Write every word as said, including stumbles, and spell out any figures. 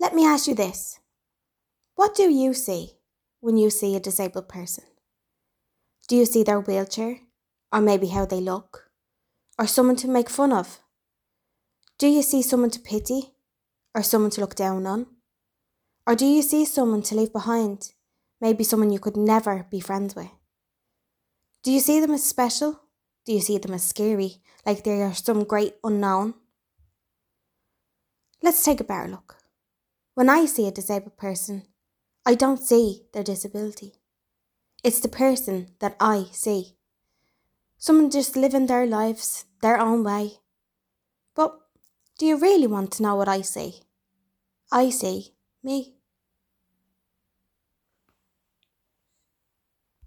Let me ask you this. What do you see when you see a disabled person? Do you see their wheelchair? Or maybe how they look? Or someone to make fun of? Do you see someone to pity? Or someone to look down on? Or do you see someone to leave behind? Maybe someone you could never be friends with? Do you see them as special? Do you see them as scary, like they are some great unknown? Let's take a better look. When I see a disabled person, I don't see their disability. It's the person that I see. Someone just living their lives their own way. But do you really want to know what I see? I see me.